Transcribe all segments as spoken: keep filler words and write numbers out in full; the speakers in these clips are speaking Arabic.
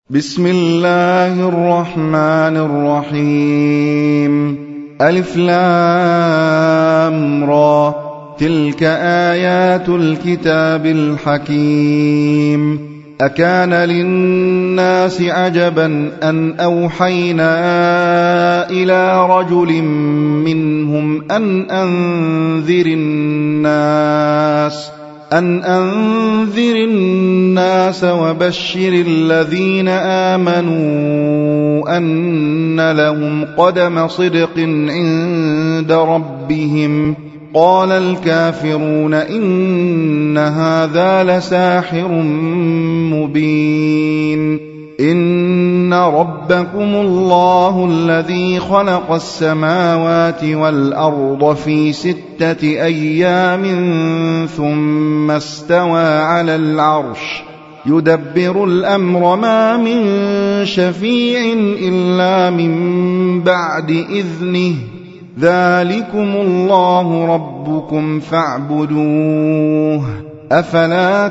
بسم الله الرحمن الرحيم. ألف لام را، تلك آيات الكتاب الحكيم. أكان للناس عجبا أن أوحينا إلى رجل منهم أن أنذر الناس أن أنذر الناس وبشر الذين آمنوا أن لهم قدم صدق عند ربهم. قال الكافرون إن هذا لساحر مبين. إن ربكم الله الذي خلق السماوات والأرض في ستة أيام ثم استوى على العرش يدبر الأمر ما من شفيع إلا من بعد إذنه ذلكم الله ربكم فاعبدوه أفلا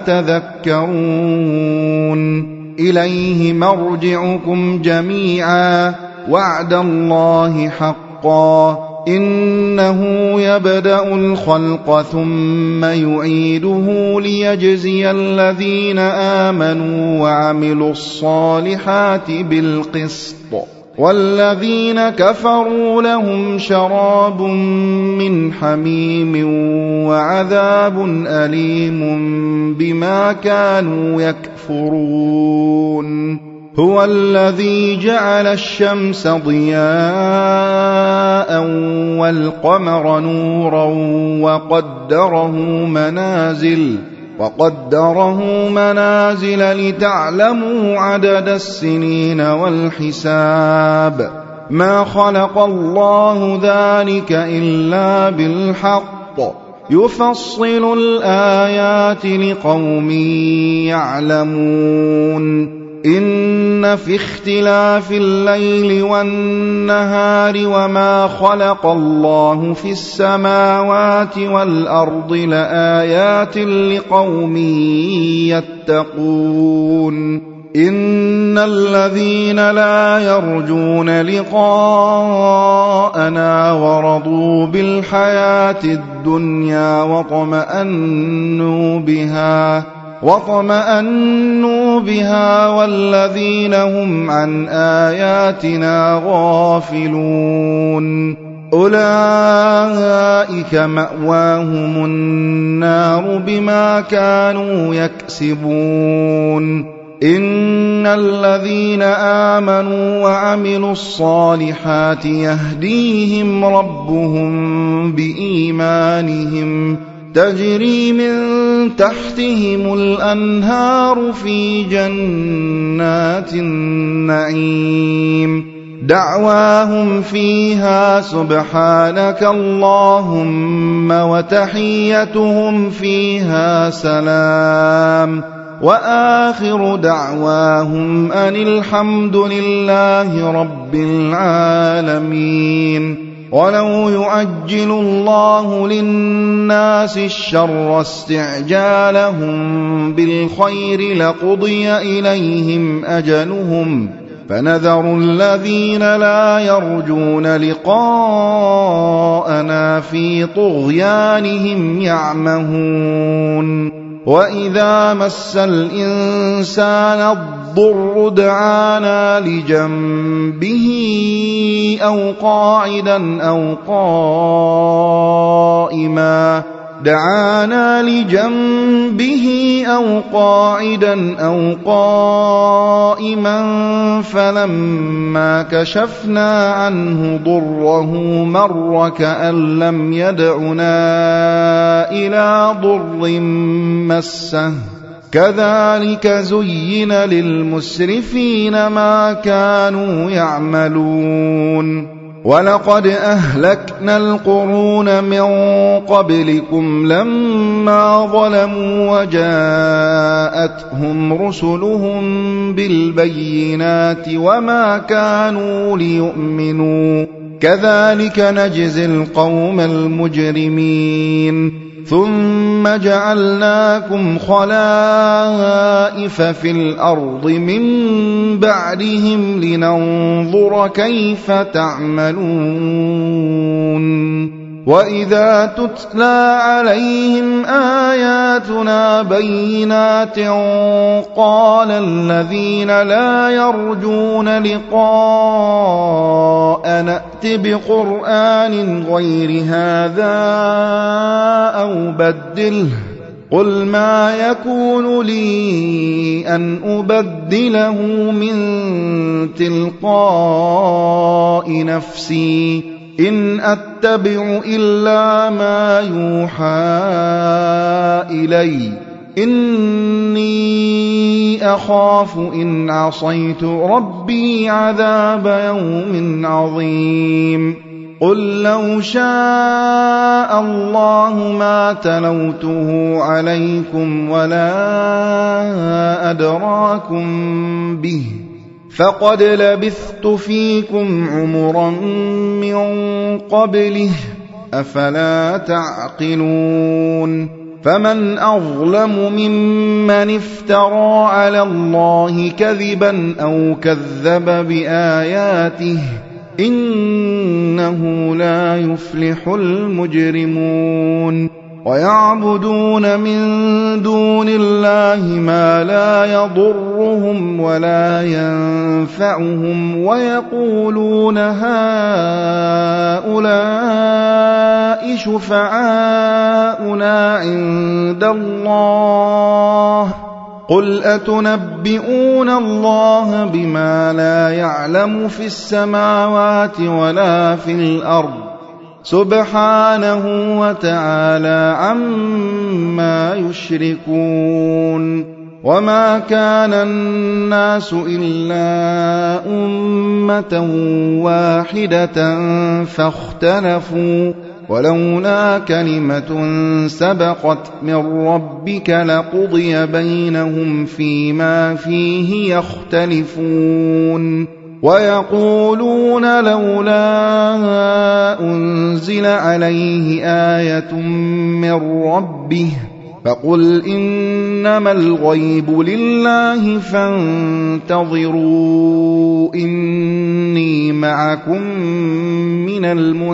تذكرون. إليه مرجعكم جميعا وعد الله حقا إنه يبدأ الخلق ثم يعيده ليجزي الذين آمنوا وعملوا الصالحات بالقسط والذين كفروا لهم شراب من حميم وعذاب أليم بما كانوا يكفرون. هو الذي جعل الشمس ضياء والقمر نورا وقدره منازل وقدره منازل لتعلموا عدد السنين والحساب. ما خلق الله ذلك إلا بالحق يفصل الآيات لقوم يعلمون. إن في اختلاف الليل والنهار وما خلق الله في السماوات والأرض لآيات لقوم يتقون. إن الذين لا يرجون لقاءنا ورضوا بالحياة الدنيا وطمأنوا بها وطمأنوا بها والذين هم عن آياتنا غافلون أولئك مأواهم النار بما كانوا يكسبون. إن الذين آمنوا وعملوا الصالحات يهديهم ربهم بإيمانهم تجري من تحتهم الأنهار في جنات النعيم دعواهم فيها سبحانك اللهم وتحيتهم فيها سلام وآخر دعواهم أن الحمد لله رب العالمين. ولو يعجل الله للناس الشر استعجالهم بالخير لقضي إليهم أجلهم فنذر الذين لا يرجون لقاءنا في طغيانهم يعمهون. وإذا مس الإنسان الضر دعانا لجنبه أو قاعدا أو قائما دعانا لجنبه أو قاعدا أو قائما فلما كشفنا عنه ضره مر كأن لم يدعنا إلى ضر مسه كذلك زين للمسرفين ما كانوا يعملون. ولقد أهلكنا القرون من قبلكم لما ظلموا وجاءتهم رسلهم بالبينات وما كانوا ليؤمنوا كذلك نجزي القوم المجرمين. ثم جعلناكم خلائف في الأرض من بعدهم لننظر كيف تعملون وإذا تتلى عليهم آياتنا بينات قال الذين لا يرجون لقاء نأت بقرآن غير هذا أو بدله قل ما يكون لي أن أبدله من تلقاء نفسي إن أتبع إلا ما يوحى إلي إني أخاف إن عصيت ربي عذاب يوم عظيم قل لو شاء الله ما تلوته عليكم ولا أدراكم به فقد لبثت فيكم عمرا من قبله أفلا تعقلون فمن أظلم ممن افترى على الله كذبا أو كذب بآياته إنه لا يفلح المجرمون ويعبدون من دون الله ما لا يضرهم ولا ينفعهم ويقولون هؤلاء شفعاؤنا عند الله قل أتنبئون الله بما لا يعلم في السماوات ولا في الأرض سبحانه وتعالى عما يشركون وما كان الناس إلا أمة واحدة فاختلفوا ولولا كلمة سبقت من ربك لقضي بينهم فيما فيه يختلفون ويقولون لولا أنزل عليه آية من ربه فقل إنما الغيب لله فانتظروا إني معكم من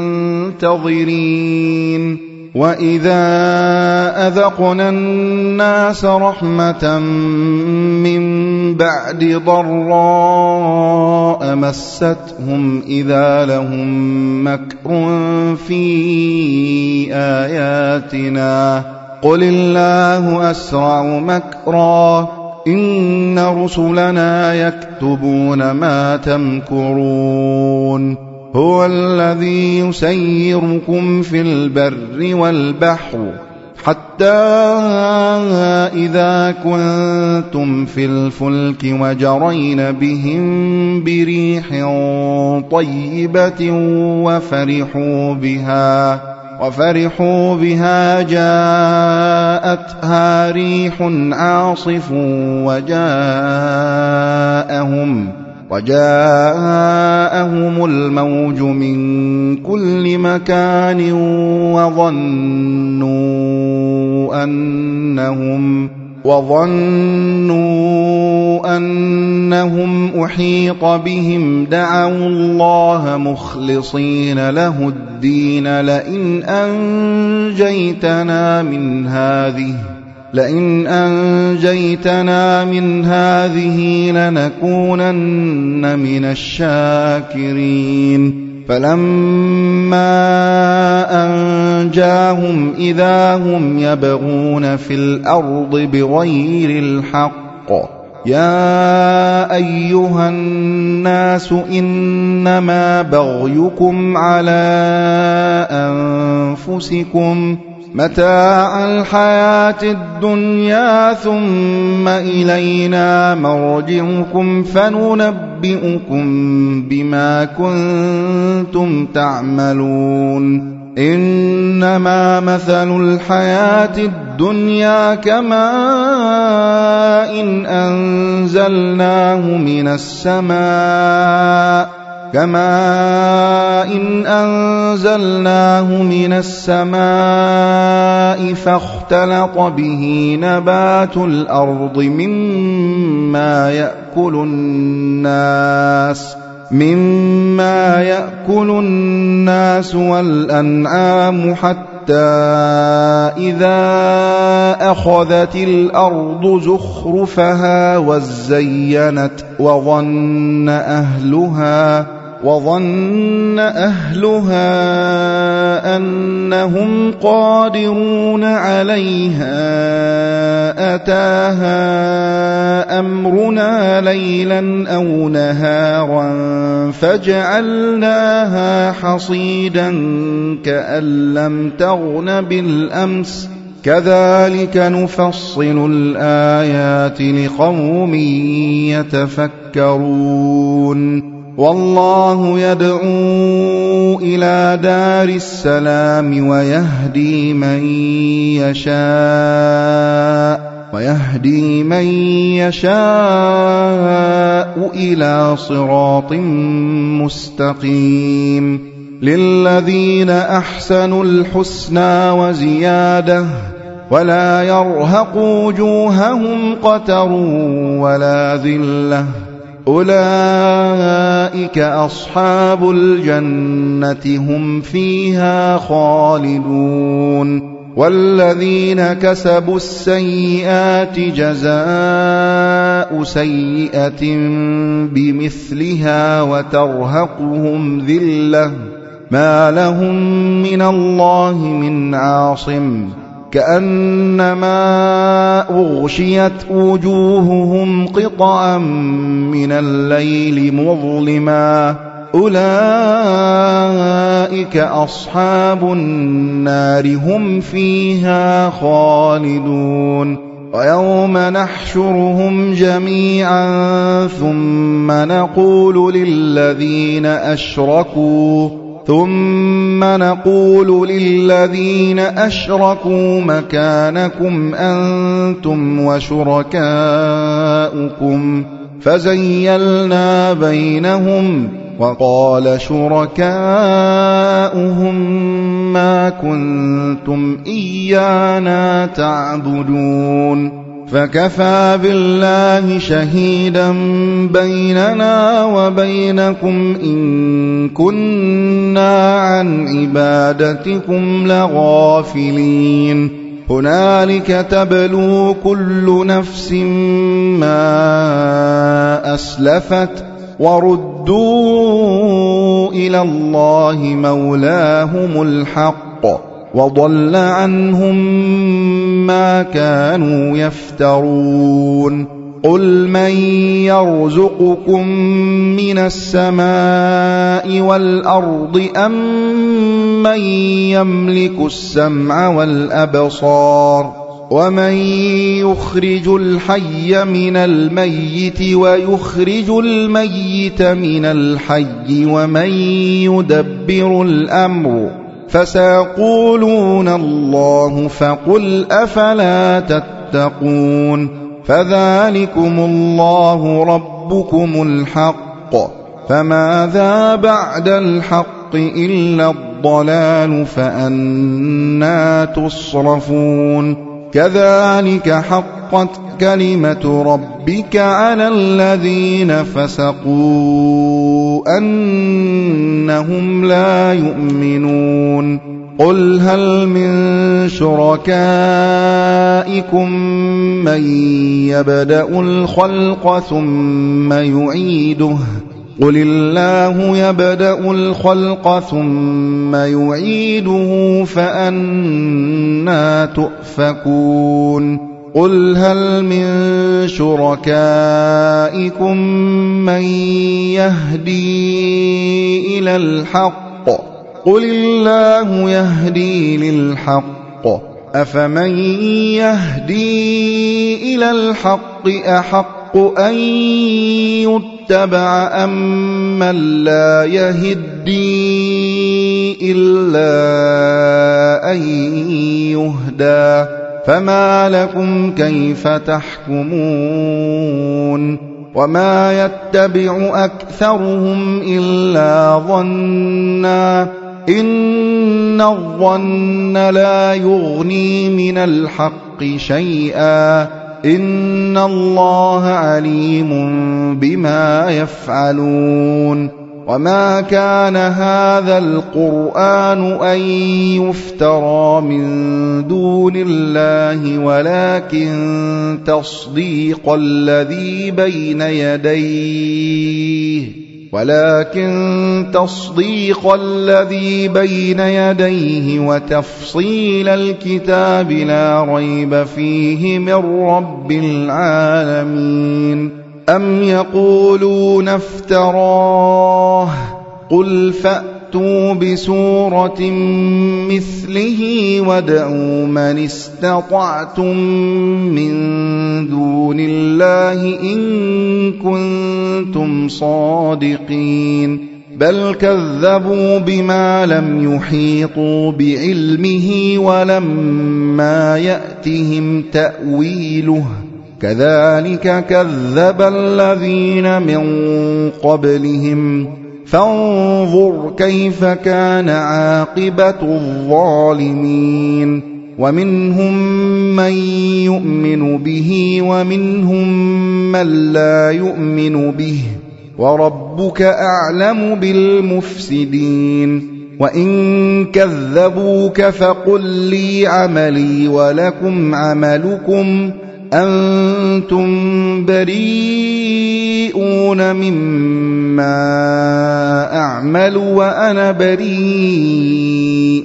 المنتظرين وإذا أذقنا الناس رحمة من بعد ضراء مستهم إذا لهم مكر في آياتنا قل الله أسرع مكرا إن رسلنا يكتبون ما تمكرون هو الذي يسيركم في البر والبحر حتى إذا كنتم في الفلك وجرين بهم بريح طيبة وفرحوا بها وفرحوا بها جاءتها ريح عاصف وجاءهم وجاءهم الموج من كل مكان وظنوا أنهم وظنوا أنهم أحيط بهم دعوا الله مخلصين له الدين لئن أنجيتنا من هذه لئن أنجيتنا من هذه لنكونن من الشاكرين فلما أنجاهم إذا هم يبغون في الأرض بغير الحق يا أيها الناس إنما بغيكم على أنفسكم متاع الحياة الدنيا ثم إلينا مرجعكم فننبئكم بما كنتم تعملون إنما مثل الحياة الدنيا كماء إن أنزلناه من السماء كماء إن أنزلناه من السماء فاختلط به نبات الأرض مما يأكل الناس مما يأكل الناس والأنعام حتى إذا أخذت الأرض زخرفها وزينت وظن أهلها وظن أهلها أنهم قادرون عليها أتاها أمرنا ليلا أو نهارا فجعلناها حصيدا كأن لم تغن بالأمس كذلك نفصل الآيات لقوم يتفكرون والله يدعو إلى دار السلام ويهدي من يشاء ويهدي من يشاء إلى صراط مستقيم للذين أحسنوا الحسنى وزيادة ولا يرهق وجوههم قتر ولا ذلة أولئك أصحاب الجنة هم فيها خالدون والذين كسبوا السيئات جزاء سيئة بمثلها وترهقهم ذلة ما لهم من الله من عاصم كأنما أغشيت وجوههم قطعا من الليل مظلما أولئك أصحاب النار هم فيها خالدون ويوم نحشرهم جميعا ثم نقول للذين أشركوا ثم نقول للذين أشركوا مكانكم أنتم وشركاؤكم فزيلنا بينهم وقال شركاؤهم ما كنتم إيانا تعبدون فكفى بالله شهيدا بيننا وبينكم إن كنا عن عبادتكم لغافلين هنالك تبلو كل نفس ما أسلفت وردوا إلى الله مولاهم الحق وضل عنهم ما كانوا يفترون قل من يرزقكم من السماء والأرض أم من يملك السمع والأبصار ومن يخرج الحي من الميت ويخرج الميت من الحي ومن يدبر الأمر فسيقولون الله فقل أفلا تتقون فذلكم الله ربكم الحق فماذا بعد الحق إلا الضلال فأنى تصرفون كذلك حقت كلمة ربك على الذين فسقوا أنهم لا يؤمنون قل هل من شركائكم من يبدأ الخلق ثم يعيده قل الله يبدأ الخلق ثم يعيده فأنى تؤفكون قل هل من شركائكم من يهدي إلى الحق قل الله يهدي للحق أفمن يهدي إلى الحق أحق أن يتبع أم من لا يهدي إلا أن يهدى فما لكم كيف تحكمون وما يتبع أكثرهم إلا ظنا إن الظن لا يغني من الحق شيئا إن الله عليم بما يفعلون وما كان هذا القرآن أن يفترى من دون الله ولكن تصديق الذي بين يديه ولكن تصديق الذي بين يديه وتفصيل الكتاب لا ريب فيه من رب العالمين أم يقولون افتراه قل فأتوا بسورة مثله وادعوا من استطعتم من دون الله إن كنتم صادقين بل كذبوا بما لم يحيطوا بعلمه ولما يأتهم تأويله كذلك كذب الذين من قبلهم فانظر كيف كان عاقبة الظالمين ومنهم من يؤمن به ومنهم من لا يؤمن به وربك أعلم بالمفسدين وإن كذبوك فقل لي عملي ولكم عملكم أنتم بريئون مما أعمل وأنا بريء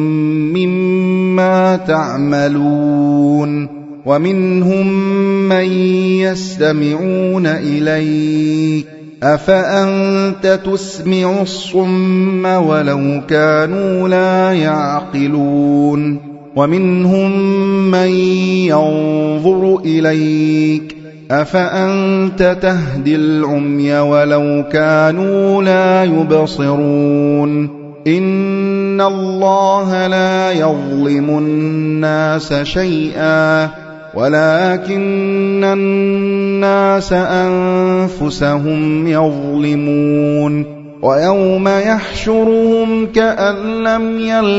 مما تعملون ومنهم من يستمعون إليك أفأنت تسمع الصم ولو كانوا لا يعقلون ومنهم من ينظر إليك أفأنت تهدي العمي ولو كانوا لا يبصرون إن الله لا يظلم الناس شيئا ولكن الناس أنفسهم يظلمون ويوم يحشرهم كأن لم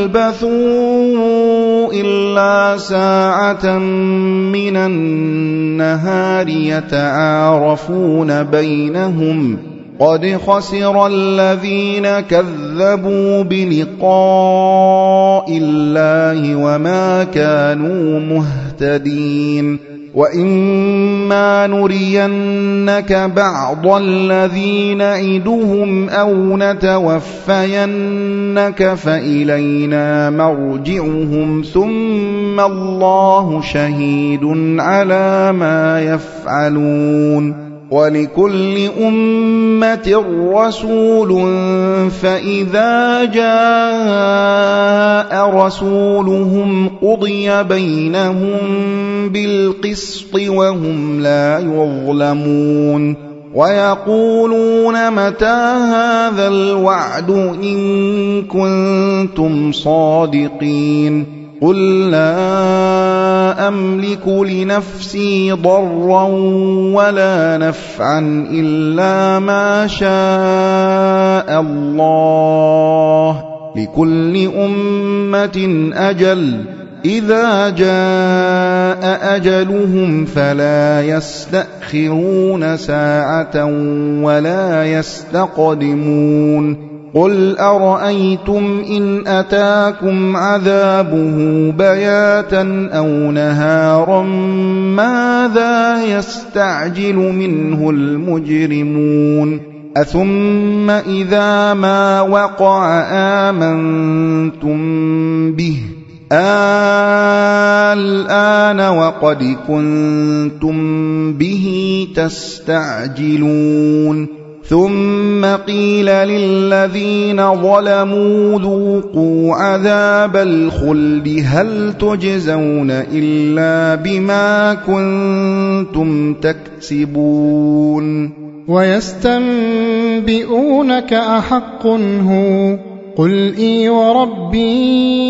يلبثوا إلا ساعة من النهار يتعارفون بينهم قد خسر الذين كذبوا بلقاء الله وما كانوا مهتدين وإما نرينك بعض الذي نعدهم أو نتوفينك فإلينا مرجعهم ثم الله شهيد على ما يفعلون ولكل أمة رسول فإذا جاء رسولهم قضي بينهم بالقسط وهم لا يظلمون ويقولون متى هذا الوعد إن كنتم صادقين قل لا أملك لنفسي ضرا ولا نفعا إلا ما شاء الله لكل أمة أجل إذا جاء أجلهم فلا يستأخرون ساعة ولا يستقدمون قل أرأيتم إن أتاكم عذابه بياتا أو نهارا ماذا يستعجل منه المجرمون أثم إذا ما وقع آمنتم به الآن وقد كنتم به تستعجلون ثم قيل للذين ظلموا ذوقوا عذاب الخلد هل تجزون إلا بما كنتم تكسبون ويستنبئونك أحق هو قل إي وربي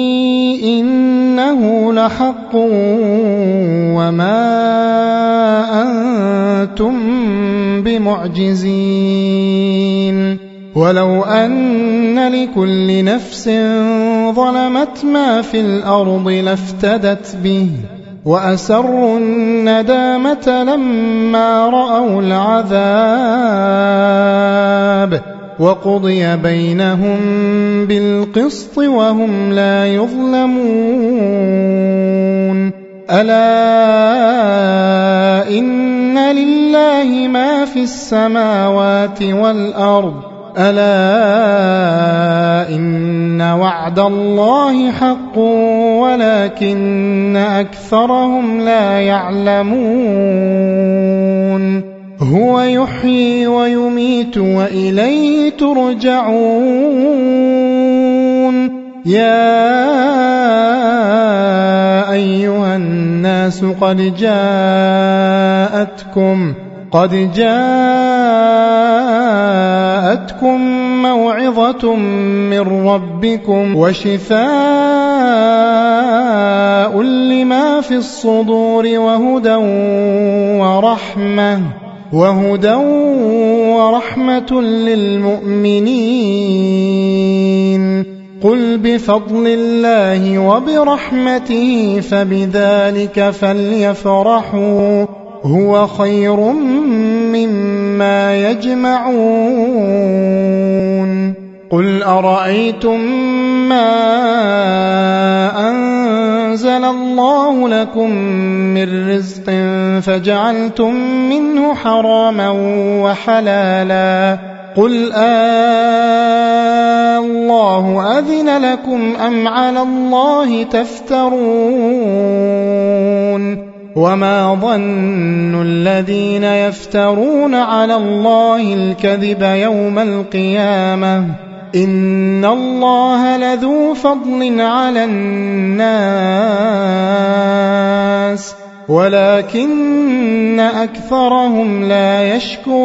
إنه لحق وما أنتم بمعجزين ولو أن لكل نفس ظلمت ما في الأرض لافتدت به وأسروا الندامة لما رأوا العذاب وقضي بينهم بالقسط وهم لا يظلمون ألا إن لله ما في السماوات والأرض ألا إن وعد الله حق ولكن أكثرهم لا يعلمون هو يحيي ويميت وإليه ترجعون يا أيها الناس قد جاءتكم قد جاءتكم موعظة من ربكم وشفاء لما في الصدور وهدى ورحمة وهدى ورحمة للمؤمنين قل بفضل الله وبرحمته فبذلك فليفرحوا هو خير مما يجمعون قل أرأيتم ما أنزل الله لكم من رزق فجعلتم منه حراما وحلالا قل آه الله أذن لكم أم على الله تفترون وما ظن الذين يفترون على الله الكذب يوم القيامة إن الله لذو فضل على الناس ولكن أكثرهم لا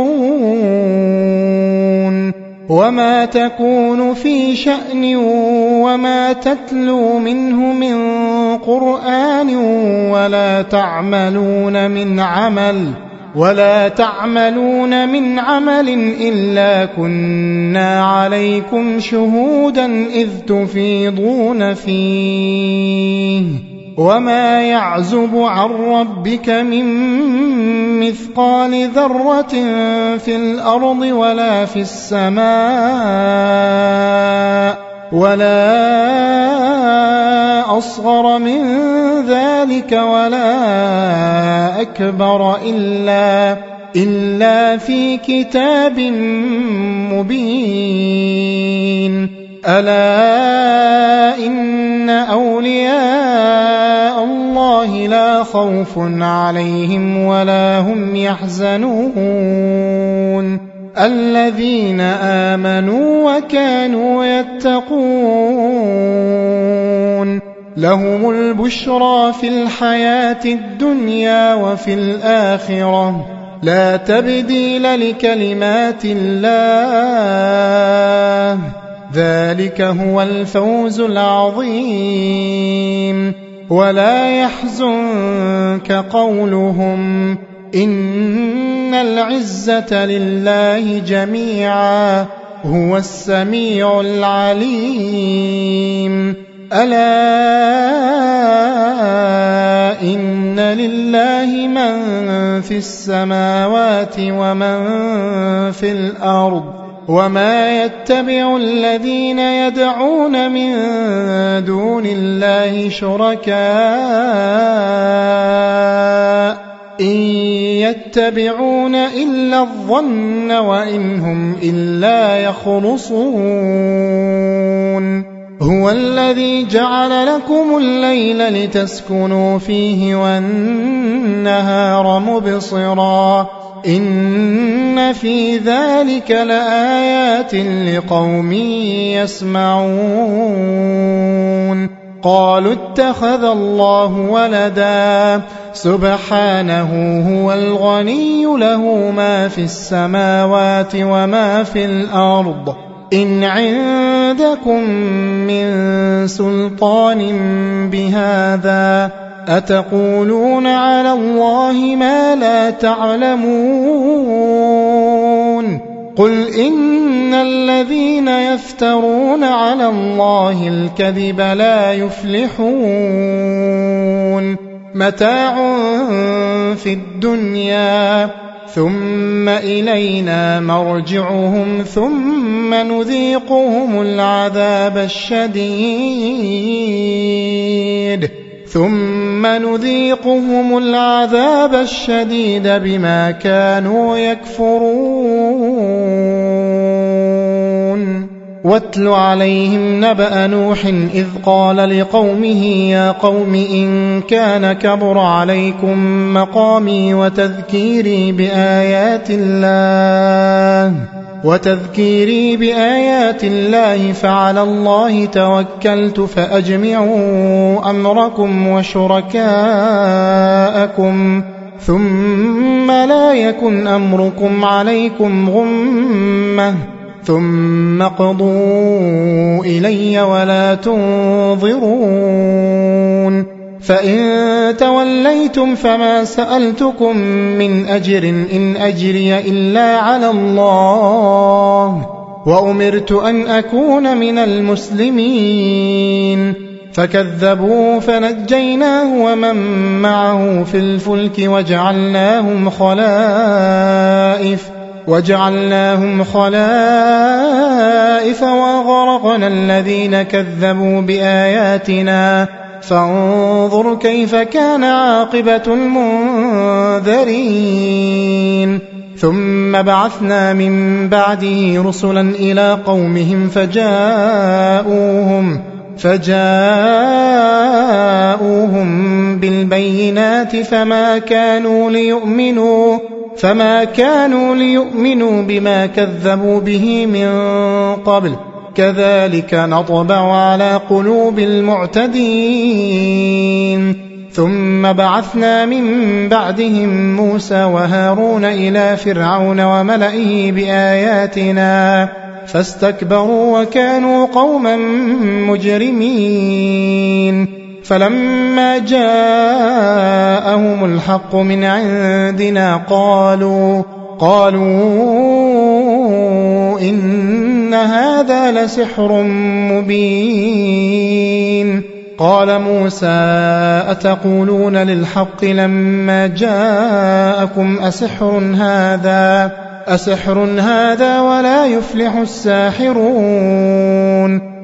يشكرون وما تكون في شأن وما تتلو منه من قرآن ولا تعملون من عمل ولا تعملون من عمل إلا كنا عليكم شهودا إذ تفيضون فيه وما يعزب عن ربك من مثقال ذرة في الأرض ولا في السماء ولا أصغر من ذلك ولا أكبر إلا إلا في كتاب مبين ألا إن أولياء الله لا خوف عليهم ولا هم يحزنون الذين آمنوا وكانوا يتقون لهم البشرى في الحياة الدنيا وفي الآخرة لا تبديل لكلمات الله ذلك هو الفوز العظيم ولا يحزنك قولهم إن العزة لله جميعا هو السميع العليم ألا إن لله من في السماوات ومن في الأرض وما يتبع الذين يدعون من دون الله شركاء إن يتبعون إلا الظن وإن هم إلا يخرصون هو الذي جعل لكم الليل لتسكنوا فيه والنهار مبصرا إن في ذلك لآيات لقوم يسمعون قالوا اتخذ الله ولدا سبحانه هو الغني له ما في السماوات وما في الأرض إن عندكم من سلطان بهذا أتقولون على الله ما لا تعلمون قل إن الذين يفترون على الله الكذب لا يفلحون متاع في الدنيا ثم إلينا مرجعهم ثم نذيقهم العذاب الشديد ثم نذيقهم العذاب الشديد بما كانوا يكفرون واتل عليهم نبأ نوح إذ قال لقومه يا قوم إن كان كبر عليكم مقامي وتذكيري بآيات الله وتذكيري بآيات الله فعلى الله توكلت فأجمعوا أمركم وشركاءكم ثم لا يكن أمركم عليكم غمة ثم اقضوا إلي ولا تنظرون فإن توليتم فما سألتكم من أجر إن أجري إلا على الله وأمرت أن أكون من المسلمين فكذبوا فنجيناه ومن معه في الفلك وجعلناهم خلائف وجعلناهم خلائف وأغرقنا الذين كذبوا بآياتنا فانظر كيف كان عاقبة المنذرين ثم بعثنا من بعده رسلا إلى قومهم فجاءوهم فجاءوهم بالبينات فما كانوا ليؤمنوا فما كانوا ليؤمنوا بما كذبوا به من قبل كذلك نطبع على قلوب المعتدين ثم بعثنا من بعدهم موسى وهارون إلى فرعون وملئه بآياتنا فاستكبروا وكانوا قوما مجرمين فلما جاءهم الحق من عندنا قالوا قالوا إن هذا لسحر مبين قال موسى أتقولون للحق لما جاءكم أسحر هذا أسحر هذا ولا يفلح الساحرون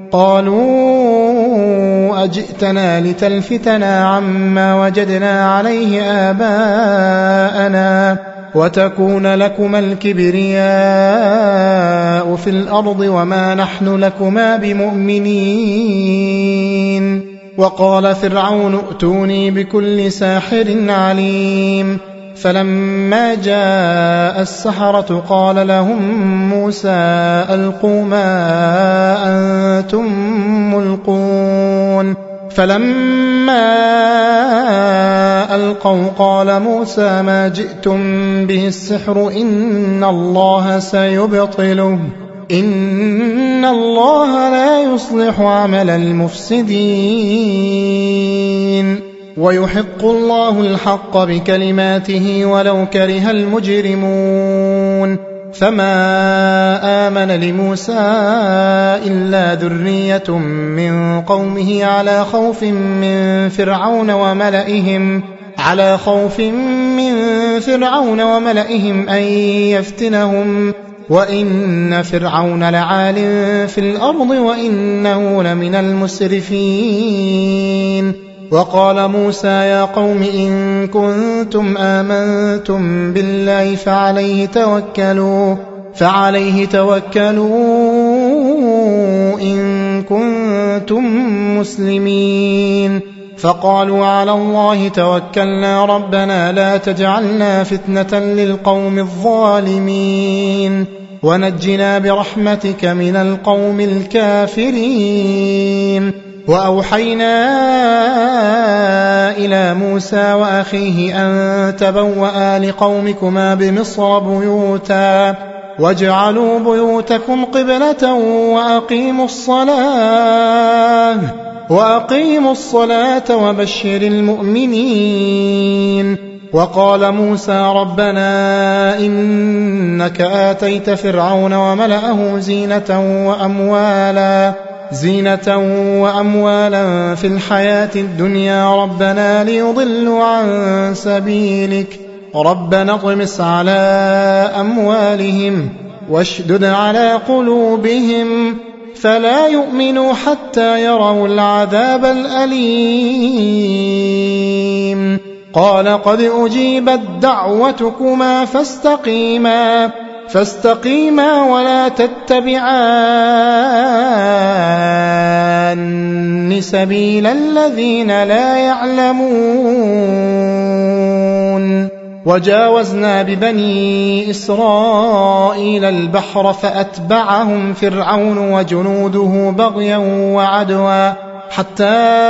قالوا أجئتنا لتلفتنا عما وجدنا عليه آباءنا وتكون لكما الكبرياء في الأرض وما نحن لكما بمؤمنين وقال فرعون ائتوني بكل ساحر عليم فلما جاء السحرة قال لهم موسى ألقوا ما أنتم ملقون فلما ألقوا قال موسى ما جئتم به السحر إن الله سيبطله إن الله لا يصلح عمل المفسدين ويحق الله الحق بكلماته ولو كره المجرمون فما آمن لموسى إلا ذرية من قومه على خوف من فرعون وملئهم على خوف من فرعون وملئهم أن يفتنهم وإن فرعون لعال في الأرض وإنه لمن المسرفين وقال موسى يا قوم إن كنتم آمنتم بالله فعليه توكلوا فعليه توكلوا إن كنتم مسلمين فقالوا على الله توكلنا ربنا لا تجعلنا فتنة للقوم الظالمين ونجنا برحمتك من القوم الكافرين وأوحينا إلى موسى وأخيه أن تبوأ لقومكما بمصر بيوتا واجعلوا بيوتكم قبلة وأقيموا الصلاة وأقيموا الصلاة وبشر المؤمنين. وقال موسى ربنا إنك آتيت فرعون وملأه زينة وأموالا زينة وأموالا في الحياة الدنيا ربنا ليضلوا عن سبيلك ربنا اطمس على أموالهم واشدد على قلوبهم فلا يؤمنوا حتى يروا العذاب الأليم. قال قد أجيبت دعوتكما فاستقيما فاستقيما ولا تتبعان سبيل الذين لا يعلمون. وجاوزنا ببني إسرائيل البحر فأتبعهم فرعون وجنوده بغيا وعدوا حتى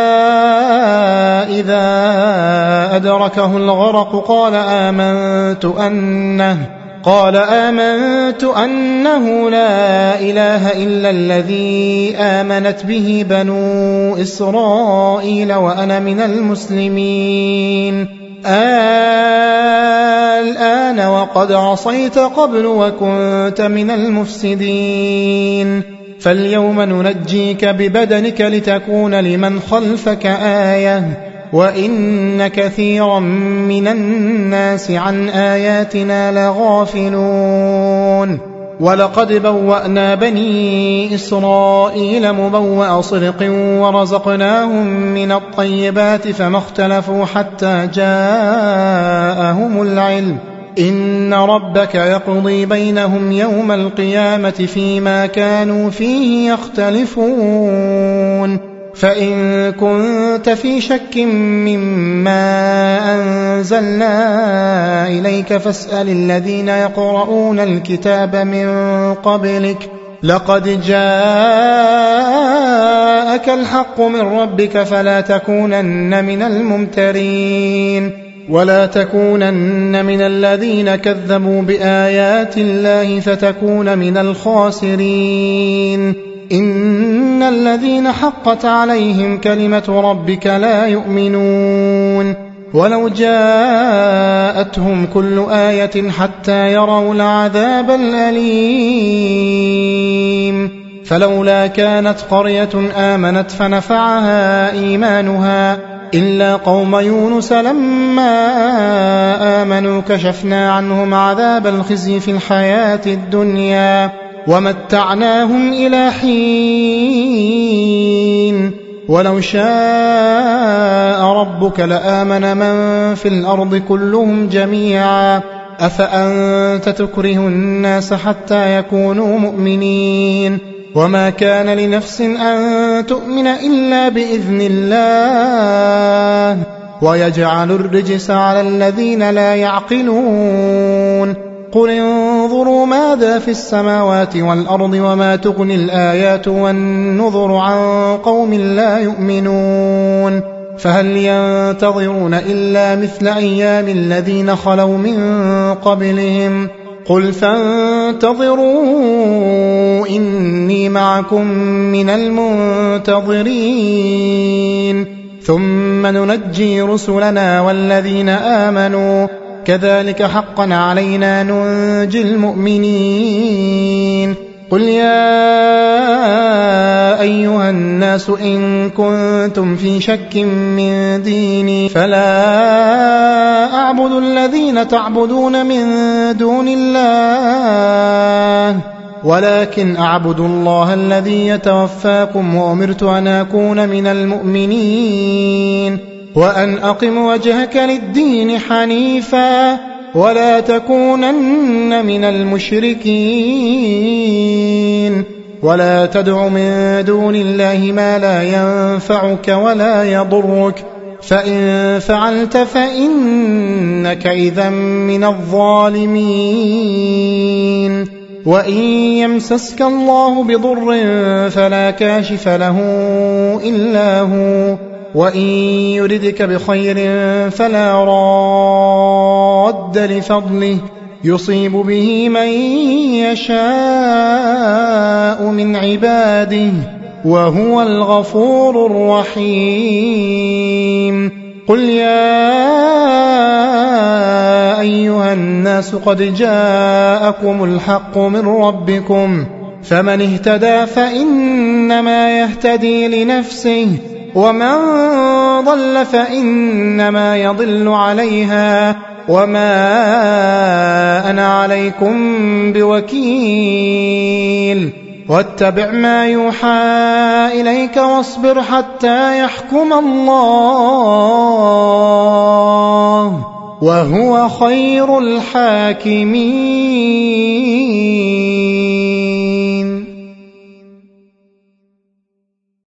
إذا أدركه الغرق قال آمنت أنه قال آمنت أنه لا إله إلا الذي آمنت به بنو إسرائيل وأنا من المسلمين. الآن وقد عصيت قبل وكنت من المفسدين فاليوم ننجيك ببدنك لتكون لمن خلفك آية وإن كثيرا من الناس عن آياتنا لغافلون. ولقد بوأنا بني إسرائيل مبوأ صدق ورزقناهم من الطيبات فما اختلفوا حتى جاءهم العلم إن ربك يقضي بينهم يوم القيامة فيما كانوا فيه يختلفون. فإن كنت في شك مما أنزلنا إليك فاسأل الذين يقرؤون الكتاب من قبلك لقد جاءك الحق من ربك فلا تكونن من الممترين ولا تكونن من الذين كذبوا بآيات الله فتكون من الخاسرين. إن الذين حقت عليهم كلمة ربك لا يؤمنون ولو جاءتهم كل آية حتى يروا العذاب الأليم. فلولا كانت قرية آمنت فنفعها إيمانها إلا قوم يونس لما آمنوا كشفنا عنهم عذاب الخزي في الحياة الدنيا ومتعناهم إلى حين. ولو شاء ربك لآمن من في الأرض كلهم جميعا أفأنت تكره الناس حتى يكونوا مؤمنين وما كان لنفس أن تؤمن إلا بإذن الله ويجعل الرجس على الذين لا يعقلون. قل انظروا ماذا في السماوات والأرض وما تغني الآيات والنذر عن قوم لا يؤمنون فهل ينتظرون إلا مثل أيام الذين خلوا من قبلهم قل فانتظروا إني معكم من المنتظرين ثم ننجي رسلنا والذين آمنوا كذلك حقا علينا ننجي المؤمنين. قل يا أيها الناس إن كنتم في شك من ديني فلا أعبد الذين تعبدون من دون الله ولكن أعبد الله الذي يتوفاكم وأمرت أن أكون من المؤمنين وأن أقم وجهك للدين حنيفا ولا تكونن من المشركين ولا تدع من دون الله ما لا ينفعك ولا يضرك فإن فعلت فإنك إذا من الظالمين. وإن يمسسك الله بضر فلا كاشف له إلا هو وإن يردك بخير فلا راد لفضله يصيب به من يشاء من عباده وهو الغفور الرحيم قل يا أيها الناس قد جاءكم الحق من ربكم فمن اهتدى فإنما يهتدي لنفسه ومن ضل فإنما يضل عليها وما أنا عليكم بوكيل واتبع ما يوحى إليك واصبر حتى يحكم الله وهو خير الحاكمين.